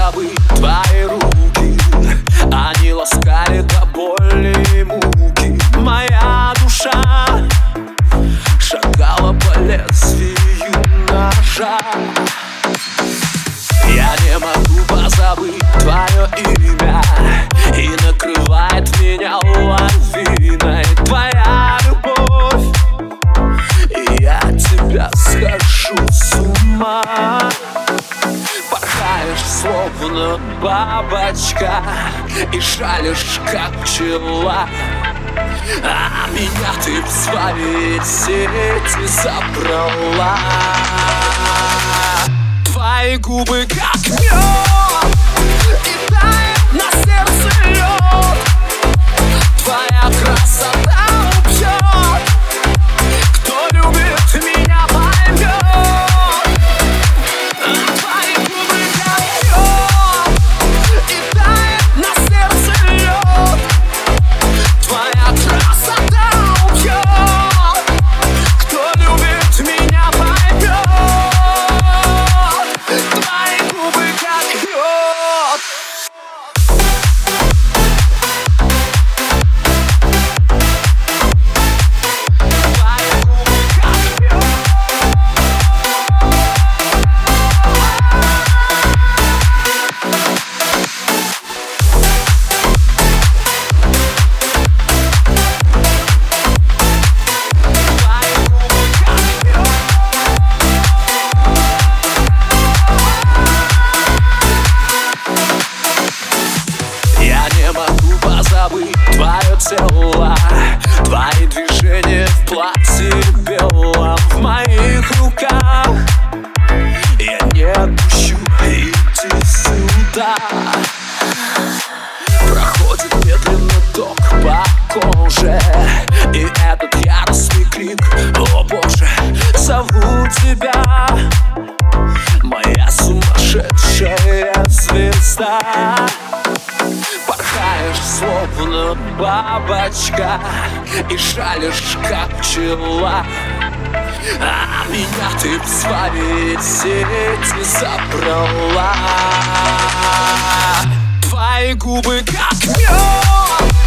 позабыть твои руки. Они ласкали до боли и муки. Моя душа шагала по лезвию ножа. Я не могу позабыть твое имя, и накрывает меня лавиной твоя любовь, и я от тебя схожу с ума. Порхаешь, словно бабочка, и шалишь, как пчела, а меня ты в свои сети забрала. Твои губы как мед, и тает на сердце лед. Твоя красота убьет, кто любит меня поймет. Твои губы как мед, и тает на сердце лед. Твоя красота убьет, кто любит меня поймет. Твои губы как лед. Позабыть твое тело, твои движения в платье белом в моих руках. Я не отпущу, иди сюда. Проходит медленно ток по коже, и этот яростный крик: о боже, зову тебя, моя сумасшедшая звезда. Порхаешь, словно бабочка, и шалишь, как пчела, а меня ты в свои сети забрала. Твои губы как мед,